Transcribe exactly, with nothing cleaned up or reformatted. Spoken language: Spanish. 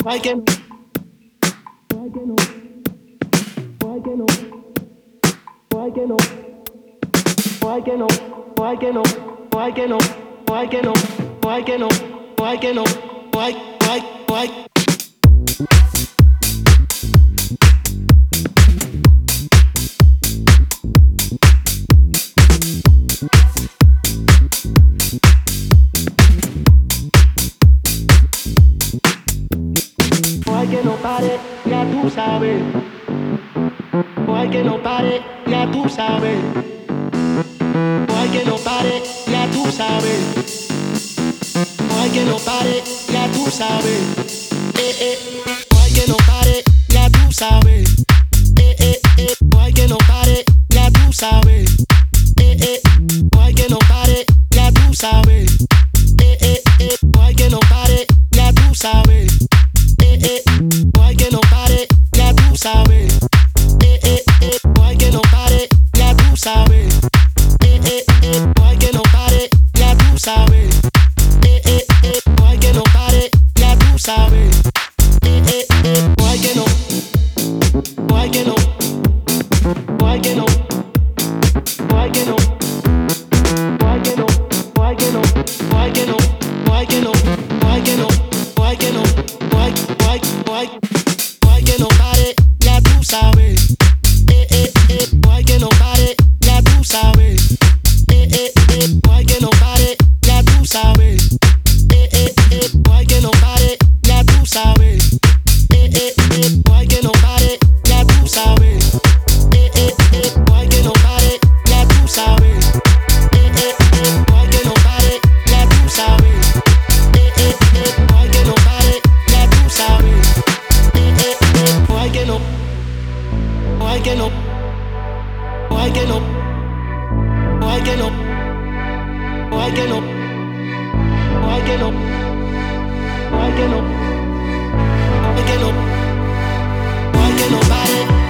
Why que no? Why que no? Why que no? Why que no? Why que no? Why que no? Why que no? Why que no? Why que no? Why que no? Why why why? Hay que no pare, ya tú sabes. Hay que no pare, ya tú sabes. Hay que no pare, ya tú sabes. Hay que no pare, ya tú sabes. Eh eh. Hay que no pare, ya tú sabes. Eh eh eh. Hay que no pare, ya tú sabes. Eh eh. Hay que no pare, ya tú sabes. Eh eh eh. Hay que no pare, ya tú sabes. Eh, eh, hay que no pare, ya tú sabes. Eh, eh, eh, hay que no pare, ya tú sabes. Eh, eh, eh, hay que no pare, ya tú sabes. Eh, eh, eh, hay que no pare, ya tú sabes. Eh, eh, eh, hay que no, hay que no, hay que no, hay que no, hay que no, hay que no, hay que no, hay que no, hay que no, hay que no, hay, hay, hay, hay que no pare, ya tú sabes. Eh, eh, eh, hay que no pare, ya tú sabes. Eh, eh, eh, hay que no pare, ya tú sabes. Eh, eh, eh, hay que no pare, ya tú sabes. Eh, eh, eh, hay que no pare, ya tú sabes. Eh, eh, eh, hay que no pare, ya tú sabes. Eh, eh, eh, hay que no pare, ya tú sabes. Eh, eh, eh, hay que no pare, ya tú sabes. Eh, eh, eh, hay que no, hay que no, hay que no, hay que no, hay que no, hay que no, hay que no, hay que no, hay que no pare.